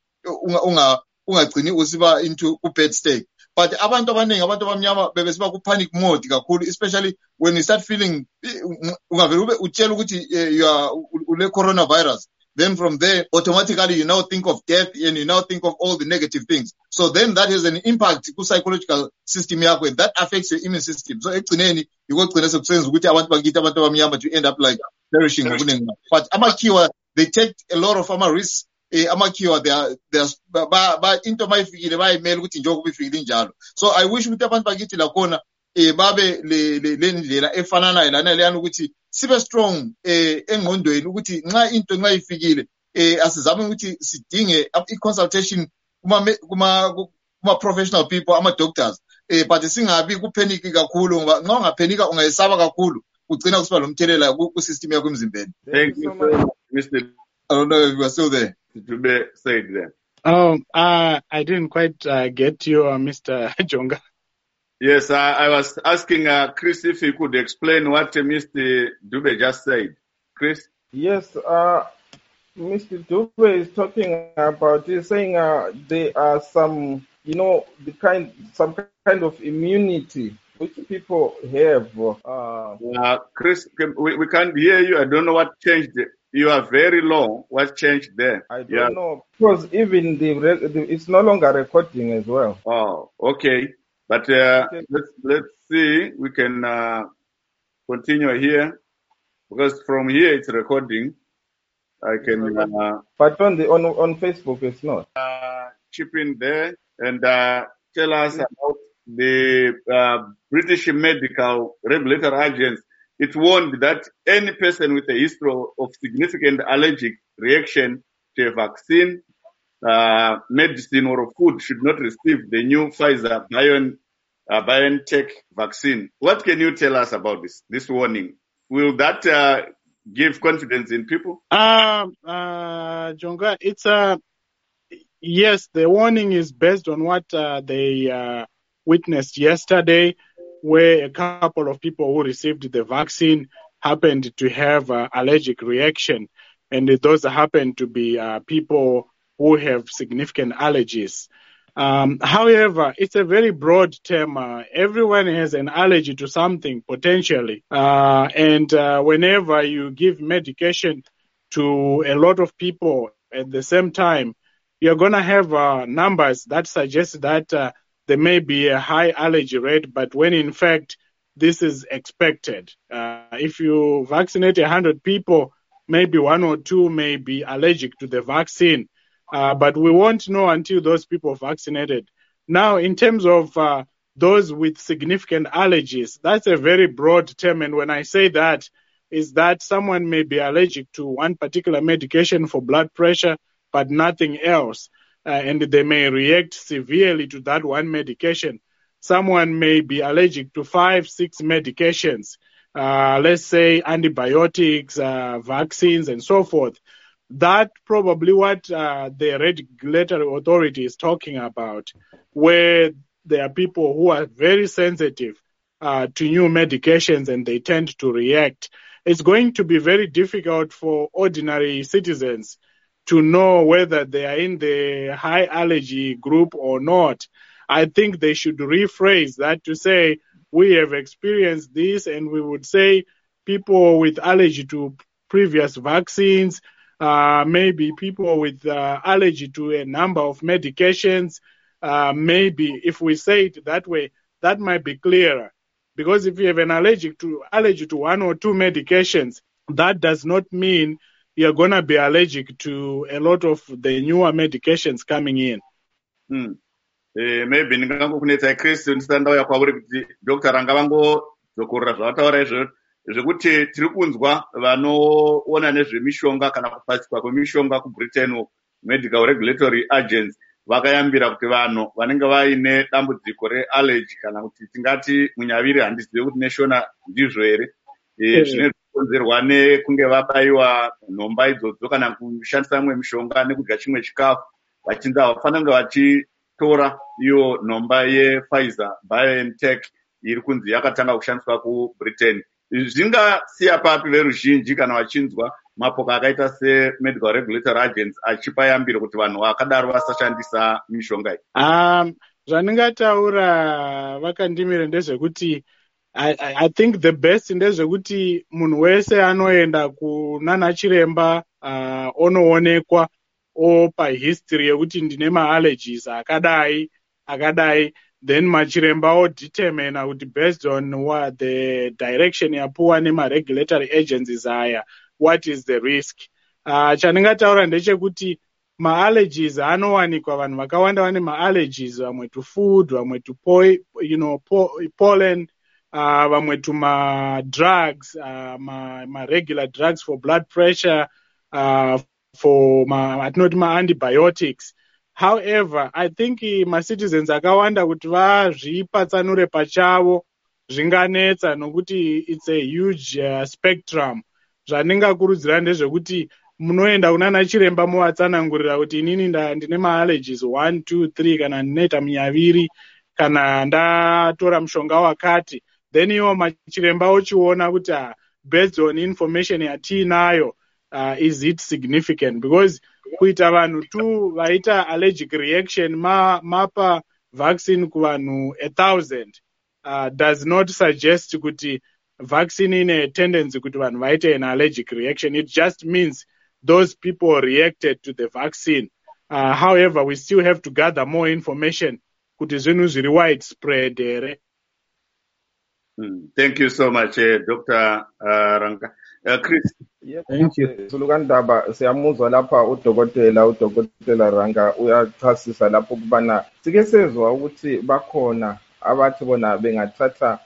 S6: ungagcini usiba into ku-bad state. But abantu abaningi abantu abamnyama bebesiba ku-panic mode kakhulu, especially when you start feeling ungavele ube utshela ukuthi you are ule coronavirus. Then from there, automatically you now think of death and you now think of all the negative things. So then that has an impact ku psychological system yakho and that affects your immune system. So ekugcineni yikugcina sekusenza ukuthi abantu bakithi abantu abamnyama to end up like perishing ngokuningi. But amakhiwa they take a lot of risks. Amakhiwa they into mayifikile bayimela ukuthi njengoba ifikile njalo. So I wish ukuthi abantu bakithi la khona babe le ndlela efananayo lana leyana ukuthi sibe strong engqondweni ukuthi nxa ifikile asizame ukuthi sidinge i-consultation kuma professional people ama doctors but singabi kupanic kakhulu ngoba nxa ungaphanika ungayesaba kakhulu ugcina kusiba lomthelela ku system yakho emzimbeni.
S1: Thank you so much, Mr.
S6: I don't know if you are still there.
S1: To say it there.
S3: I didn't quite get you, Mr. Jonga.
S1: Yes, I was asking Chris if he could explain what Mr. Dube just said. Chris?
S2: Yes, Mr. Dube is talking about, he's saying there are some, some kind of immunity which people have.
S1: Chris, we can't hear you. I don't know what changed. You are very low. What changed there?
S2: I don't know. Because even it's no longer recording as well.
S1: Oh, okay. But let's see. We can continue here because from here it's recording. I can.
S2: But on Facebook it's not.
S1: Chip in there and tell us about the British Medical Regulatory Agency. It warned that any person with a history of significant allergic reaction to a vaccine, medicine, or food should not receive the new Pfizer BioNTech vaccine. What can you tell us about this warning? Will that give confidence in people?
S3: Jonga, it's yes, the warning is based on what they witnessed yesterday, where a couple of people who received the vaccine happened to have allergic reaction, and those happen to be people who have significant allergies. However, it's a very broad term. Everyone has an allergy to something potentially. And whenever you give medication to a lot of people at the same time, you're going to have numbers that suggest that there may be a high allergy rate, but when in fact this is expected. If you vaccinate 100 people, maybe 1 or 2 may be allergic to the vaccine. But we won't know until those people are vaccinated. Now, in terms of those with significant allergies, that's a very broad term. And when I say that, is that someone may be allergic to one particular medication for blood pressure, but nothing else. And they may react severely to that one medication. Someone may be allergic to 5, 6 medications, let's say antibiotics, vaccines, and so forth. That probably what the regulatory authority is talking about, where there are people who are very sensitive to new medications and they tend to react. It's going to be very difficult for ordinary citizens to know whether they are in the high allergy group or not. I think they should rephrase that to say, we have experienced this, and we would say people with allergy to previous vaccines, maybe people with allergy to a number of medications. Maybe if we say it that way, that might be clearer. Because if you have an allergy to 1 or 2 medications, that does not mean you're going to be allergic to a lot of the newer medications coming in.
S1: Maybe ndingangokunetsa Chris ndisandauya kwauri kuti Dr. Ranga vangodzokorora zvavataura izvozvo zvekuti tiri kunzwa vanoona nezvemishonga kana kupasiswa kwemishonga kuBritain, Medical Regulatory Agents, vakayambira kuti vanhu vanenge vaine dambudziko reallergy kana kuti tingati munyaviri, handizivi kuti neshona ndizvo here, zvine zvikonzerwa nekunge vabayiwa nhomba idzodzo kana kushandisa mimwe mishonga nekudya chimwe chikafu, vachinzi havafanira kunge vachitora iyo nhomba yePfizer BioNTech iri kunzi yakatanga kushandiswa kuBritain. Zvingasiya papi veruzhinji kana vachinzwa mapoka akaita seMedical Regulatory Agents achipa yambiro kuti vanhu vakadaro vasashandisa mishonga iyi?
S3: Zvandingataura vakandimira ndezvekuti I think the best ndezvekuti munhu wese anoenda kunana chiremba onoonekwa opa history yekuti ndine ma-allergies akadai, then machiremba odetermine kuti based on what the direction yapuwa nema-regulatory agencies aya, what is the risk. Chandingataura ndechekuti ma-allergies anowanikwa, vanhu vakawanda vane ma-allergies, vamwe to food, vamwe to pollen, vamwe to ma-drugs, ma-regular drugs for blood pressure, for ma-antibiotics. However, I think ma-citizens akawanda kuti vazvipatsanure pachavo zvinganetsa nokuti it's a huge spectrum. Zvandingakurudzira ndezvekuti munoenda kunana chiremba movatsanangurira kuti inini ndine ma-allergies 1, 2, 3 kana ndinoita munyaviri kana ndatora mushonga wakati, then iwo machiremba ochiona kuti based on information yatiinayo, is it significant? Because kuita vanhu tu vaita allergic reaction mapa vaccine kuvanhu 1,000 does not suggest kuti vaccine ine a tendency kuti vanhu vaite an allergic reaction. It just means those people reacted to the vaccine. However, we still have to gather more information kuti zvinhu zviri widespread here.
S1: Thank you so much, Dr. Ranga. Chris.
S2: Thank you. Sulukandaba siyamuzwa lapha udokotela Ranga uyachasisa lapho kubana sike sezwa ukuthi bakhona abathi bona bengathatha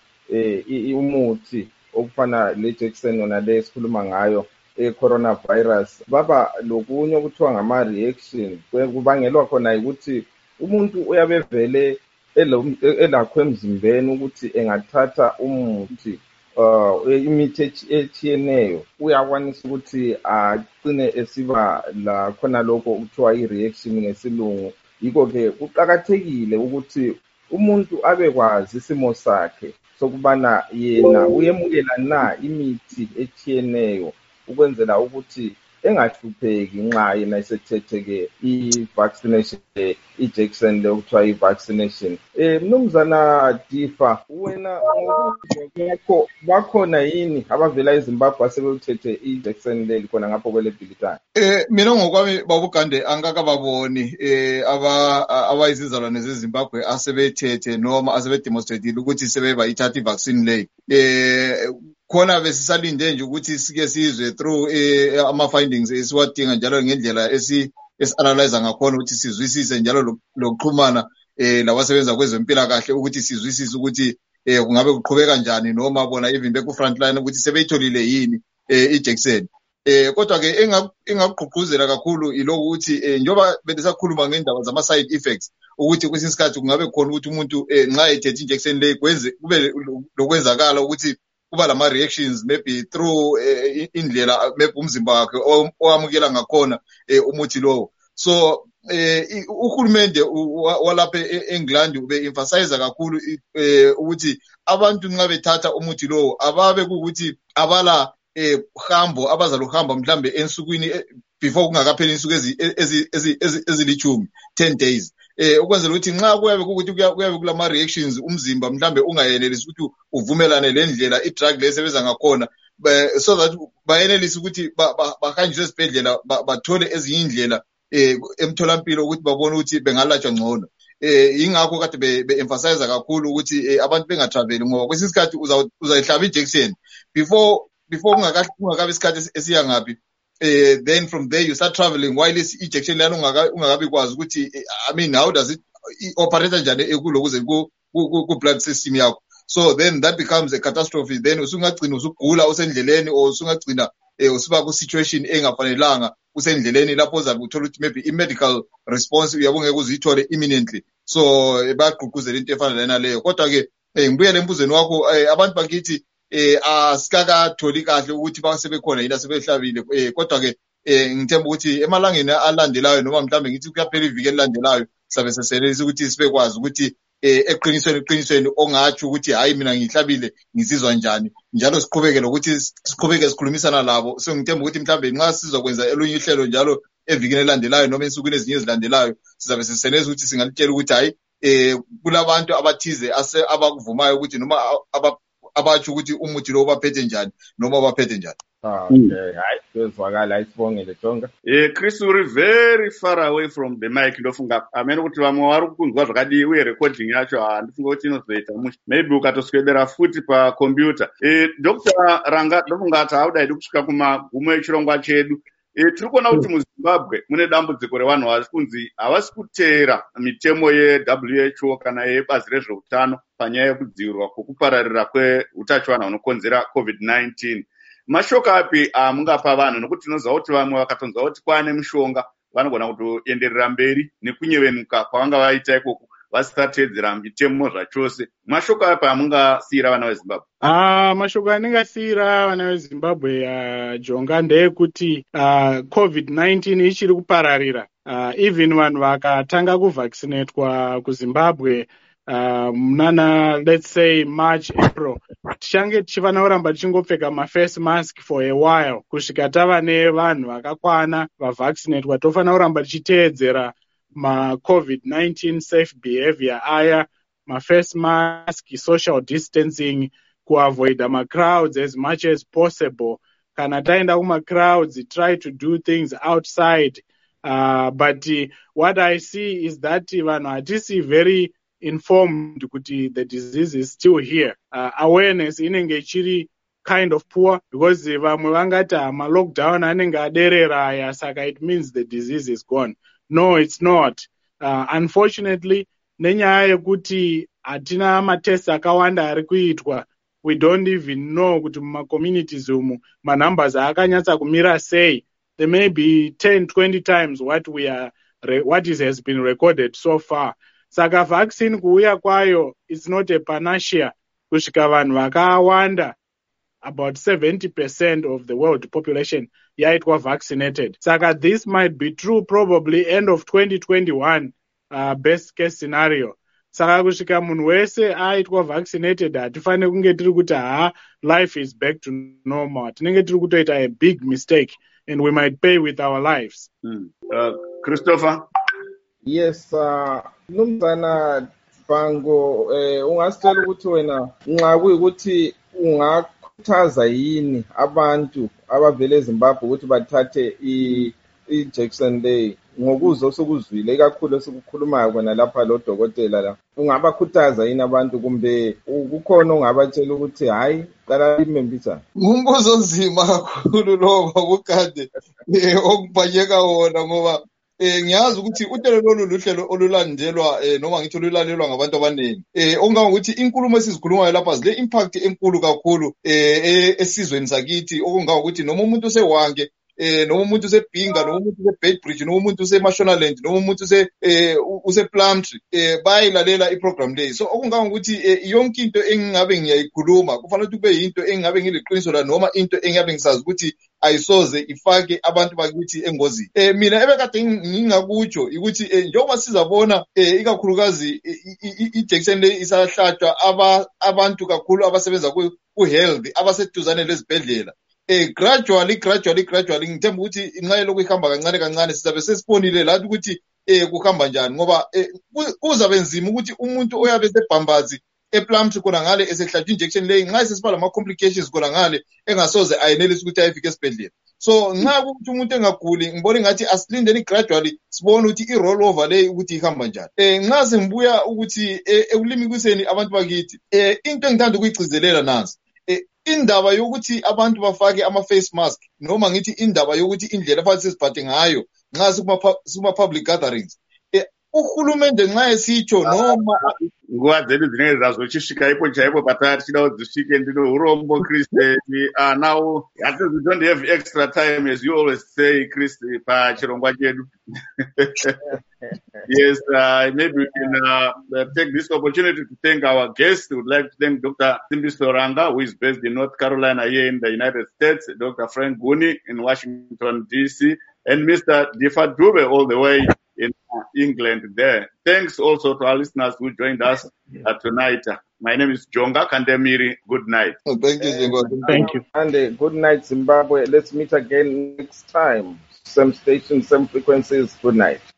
S2: umuthi okufana leJackson ona lesikhuluma ngayo coronavirus, baba lokunye okuthiwa ngama reaction kubangelwa khona ukuthi umuntu uyabevele elakho emzimbeni ukuthi engathatha umuthi imithi etshiyeneyo uyakwanisa ukuthi agcine esiba la khona lokho kuthiwa i-reaction ngesilungu. Yikho ke kuqakathekile ukuthi umuntu abekwazi isimo sakhe sokubana yena uyemukela na imithi etshiyeneyo ukwenzela ukuthi engahlupheki nxa yena esethethe-ke i-vaccination ijekiseni le okuthiwa i-vaccination. Mnumzana Difa, wena ngokuzwa kwakho bakhona yini abavela eZimbabwe asebewuthethe ijekiseni leli khona ngapho kwele bhilitani?
S6: Mina ngokwami babugande angakababoni abayizizalwane zeZimbabwe asebethethe noma asebedemonstratile ukuthi sebeba ithatha i-vaccine leyi. Khona besisalinde nje ukuthi sike sizwe through ama-findings esiwadinga njalo ngendlela esi-analyze ngakhona ukuthi sizwisise njalo lokuxhumana labasebenza kwezempilakahle ukuthi sizwisise ukuthi kungabe kuqhubeka kanjani noma bona even beku-front line ukuthi sebeyitholile yini ijekiseni. Kodwa-ke engakugqugquzela kakhulu ilokhu ukuthi njengoba benisakhuluma ngendaba zama-side effects ukuthi kwesinye isikhathi kungabe khona ukuthi umuntu nxa ethethe injekiseni leyi kube lokwenzakala ukuthi kuba lama-reactions maybe through indlela maybe umzimba wakhe owamukela ngakhona umuthi lowo. So uhulumende walapha e-England ube-emphasize kakhulu ukuthi abantu nxa bethatha umuthi lowo ababe kuukuthi abala hambo abazaluhamba mhlambe ensukwini before kungakapheli insuku ezilithumi 10 days ukwenzela ukuthi nxa kuyabe ukuthi kuyabe kulama reactions umzimba mhlambe ungayenelisi ukuthi uvumelane lendlela i-drug lesebenza ngakhona so that bayenelisa ukuthi bahanjiswe esibhedlela bathole ezinye indlela emtholampilo ukuthi babone ukuthi bengalatshwa ngcono. Ingakho kade be-emphasize kakhulu ukuthi abantu bengatraveli ngoba kwesinye isikhathi uzayihlaba ijekiseni before kungakabi isikhathi esiya ngaphi. Then from there you start traveling while this ejection lana ungakabi kwazi ukuthi I mean how does it operate njani ekulokuze ku blood system yakho. So then that becomes a catastrophe. Then usungagcina usugula usendleleni or usungagcina usiba ku situation engafanelanga usendleleni lapho uzabe uthola ukuthi maybe i-medical response uyabongeke uzithole imminently. So bayagqugquzela into efana lena leyo. Kodwa ke ngibuyele embuzweni wakho abantu bakithi asikakatholi kahle ukuthi basebekhona yini asebehlabile kodwa ke ngithemba ukuthi emalangeni alandelayo noma mhlambe ngithi kuyaphela iviki elilandelayo sabe seselelisa ukuthi sibekwazi ukuthi eqinisweni ongatsho ukuthi hayi mina ngihlabile ngizizwa njani njalo siqhubeke lokuthi siqhubeke sikhulumisana labo. So ngithemba ukuthi mhlambe nxa sizokwenza elunye ihlelo njalo evikini elandelayo noma ensukwini ezinye ezilandelayo sizabe sesenelisa ukuthi singalitshela ukuthi hayi kulabantu abathize abakuvumayo ukuthi noma abatsho ukuthi umuthi lo baphethe njani noma baphethe njani.
S2: Okay, hayi sezwakala ayisibongele Jonga.
S1: Chris uri very far away from the mic ndofunga amene kuti vamwe vari kukunzwa zvakadii uye recording yacho handifunga kuti inozoita musha maybe ukatoswedera futi pacomputer. Dr. Ranga ndofunga kuti haudaidi kusvika kumagumo echirongwa chedu. Tiri kuona kuti muZimbabwe mune dambudziko revanhu vari kunzi havasi kuteera mitemo ye-WHO kana yebazi rezveutano panyaya yekudzivirwa kwokupararira kweutachiwana hunokonzera COVID-19. Mashoko api amungapa vanhu nokuti tinoziva kuti vamwe vakatonzwa kuti kwane mishonga vanogona kutoenderera mberi nekunyevenuka kwavanga vaita ikoko vasatedzera mitemo zvachose. Mashoko api amungasiyira vana veZimbabwe?
S3: Mashoko andingasiyira vana veZimbabwe Jonga ndeyekuti COVID-19 ichiri kupararira. Even vanhu vakatanga kuvaccinatwa kuZimbabwe munana let's say March, April, tichange tichifanira kuramba tichingopfeka ma-face mask for a while kusvika tava nevanhu vakakwana vavaccinatwa. Tofanira kuramba tichiteedzera ma-COVID-19 safe behavior aya, ma-face mask, social distancing, kuavoid ma-crowds as much as possible. Kana taenda kuma-crowds, try to do things outside. But what I see is that vanhu hatisi very informed kuti the disease is still here. Awareness inenge ichiri kind of poor because vamwe vangati ma-lockdown anenge aderera aya saka it means the disease is gone. No, it's not. Unfortunately, nenyaya yekuti hatina matests akawanda ari kuitwa, we don't even know kuti muma-communities umu ma-numbers akanyatsa kumira sei. There may be 10-20 times what has been recorded so far. Saka vaccine kuuya kwayo is not a panacea kusvika vanhu vakawanda, about 70% of the world population yaitwa vaccinated. Saka this might be true probably end of 2021, best case scenario. saka kusvika munhu wese aitwa vaccinated hatifaniri kunge tiri kuti life is back to normal. Tinenge tiri kutoita a big mistake and we might pay with our lives.
S1: Christopher?
S2: Yes, Mnumzana Bango, ungasitshela ukuthi wena nxa kuyikuthi ungakhuthaza yini abantu abavela eZimbabwe ukuthi bathathe i-injection leyi ngokuzwa osukuzwile ikakhulu esikukhulumayo kona lapha lo dokotela la, ungabakhuthaza yini abantu kumbe kukhona ongabatshela ukuthi hayi qala imembisa?
S6: Ngumbuzo onzima kakhulu lo bakade okubhanyeka wona ngoba ngiyazi ukuthi uhlelo lolu luhlelo olulandelwa noma ngithi olulalelwa ngabantu abaningi. Okungangokuthi inkulumo esizikhulumayo lapha zile impact enkulu kakhulu esizweni sakithi, okungangokuthi noma umuntu usewange noma umuntu usebhinga noma umuntu useBedbridge noma umuntu useMashonaland noma umuntu usePlumtree bayilalela iprogram leyi. So okungangokuthi yonke into engingabe ngiyayikhuluma kufanele ukuthi kube yinto engingabe ngiliqiniso la noma into engingabe ngisazi ukuthi ayisoze ifake abantu bakithi engozini. Mina ebekade ngingakutsho ukuthi njengoba sizabona ikakhulukazi iinjection leyi isahlatshwa abantu kakhulu abasebenza ku-health abaseduzane lezibhedlela. Gradually ngithemba ukuthi inxa lokhu ihamba kancane kancane sizabe sesibonile lathi ukuthi kuhamba njani ngoba kuzabe nzima ukuthi umuntu oyabe sebhambazi ePlumtree khona ngale esehlatshwa injection leyi nxa sesiba lama complications khona ngale engasoze ayenelise ukuthi ayefika esibhedlela. So nxa ukuthi umuntu engaguli ngibona ngathi asilindeni gradually sibone ukuthi i-roll over leyi ukuthi ihamba njani. Nxa sengibuya ukuthi ekulimikiseni abantu bakithi into engithanda ukuyigcizelela nansi indaba yokuthi abantu bafake ama-face mask noma ngithi indaba yokuthi indlela afanele siziphathe ngayo nxa sikuma-public gatherings. Uhulumende nxa esitsho noma
S1: nguva dzedu dzinenge dzazochisvika ipo chaipo patati chida kudzisvike ndino urombo Chris. Now we don't have extra time as you always say Chris pachirongwa chedu. Yes, maybe we can take this opportunity to thank our guests. We would like to thank Dr. Simbiso Ranga, who is based in North Carolina here in the United States, Dr. Frank Guni in Washington, D.C., and Mr. Difa Dube all the way in England there. Thanks also to our listeners who joined us tonight. My name is Jonga Kandemiri. Good night.
S6: Thank you, Jonga.
S3: Thank you.
S2: And good night, Zimbabwe. Let's meet again next time. Same station, same frequencies. Good night.